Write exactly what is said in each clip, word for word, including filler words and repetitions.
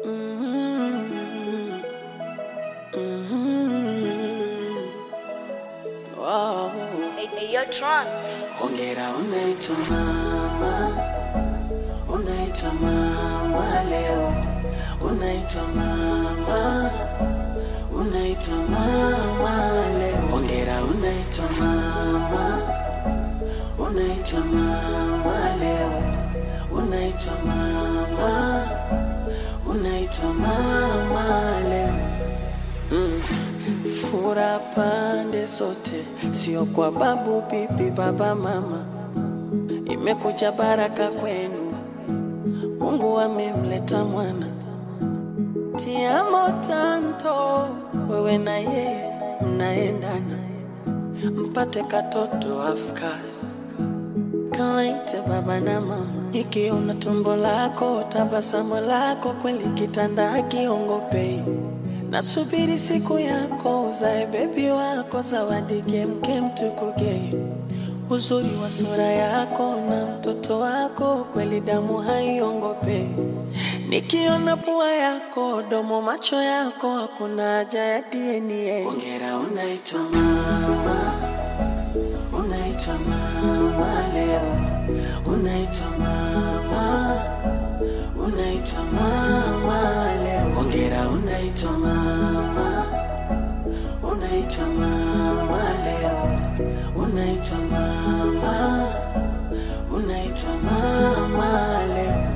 Mhm. Mhm. Wow. Hey, hey, yo, Tron. Hongera unaitwa mama, unaitwa mama leo, unaitwa mama, unaitwa mama leo. Hongera unaitwa mama, unaitwa mama leo, unaitwa mama, unaitwa mama leo. Mm. Fura pande zote, sio kwa babu, bibi, baba, mama. Imekuja baraka kwenu, Mungu amemleta mwana. Tiamo tanto, wewe na yeye mnaendana, mpate katoto afkasi. Kawaite baba na mama, nikiona tumbo lako, tabasamu lako, kweli kitanda hakiongopei. Nasubiri siku yako, uzae baby wako, zawadi kemke mtukuge. Uzuri wa sura yako na mtoto wako, kweli damu haiongopei. Nikiona pua yako, domo, macho yako, hakuna haja ya D N A. Hongera unaitwa mama, unaitwa mama leo, unaitwa mama, unaitwa mama leo. Hongera unaitwa mama, unaitwa mama leo, unaitwa mama, unaitwa mama leo.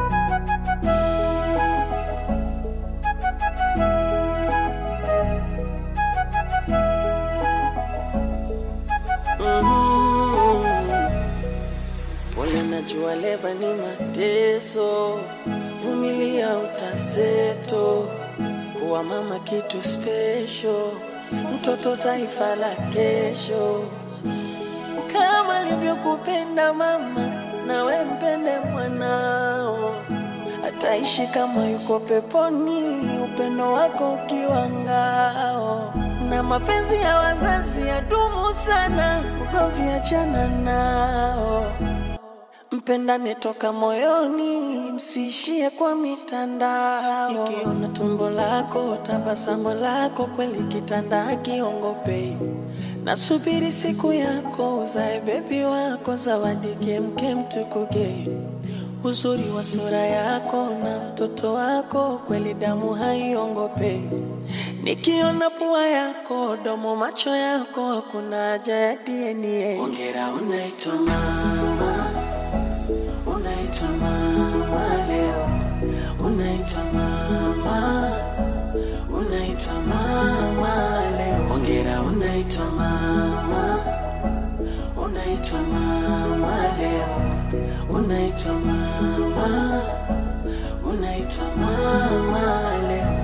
Pole, najua leba ni mateso, vumilia utazeto. Kuwa mama kitu special, mtoto taifa la kesho. Kama alivyokupenda mama, nawe mpende mwanao. Ataishi kama yuko peponi, upendo wako ukiwa ngao. Na mapenzi ya wazazi yadumu sana, ugomvi achana nao. Mpendane toka moyoni, msiishie kwa mitandao. Nikiona tumbo lako, tabasamu lako, kweli kitanda hakiongopei. Nasubiri siku yako, uzae baby wako, zawadi kemke mtukuge. Uzuri wa sura yako na mtoto wako, kweli damu haiongopei. Nikiona pua yako, domo, macho yako, hakuna haja ya D N A. Hongera unaitwa mama, unaitwa mama leo, unaitwa mama, unaitwa mama leo. Hongera unaitwa mama, unaitwa mama leo, unaitwa mama, unaitwa mama leo.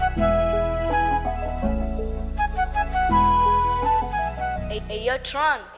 Hey, hey, yo, Tron.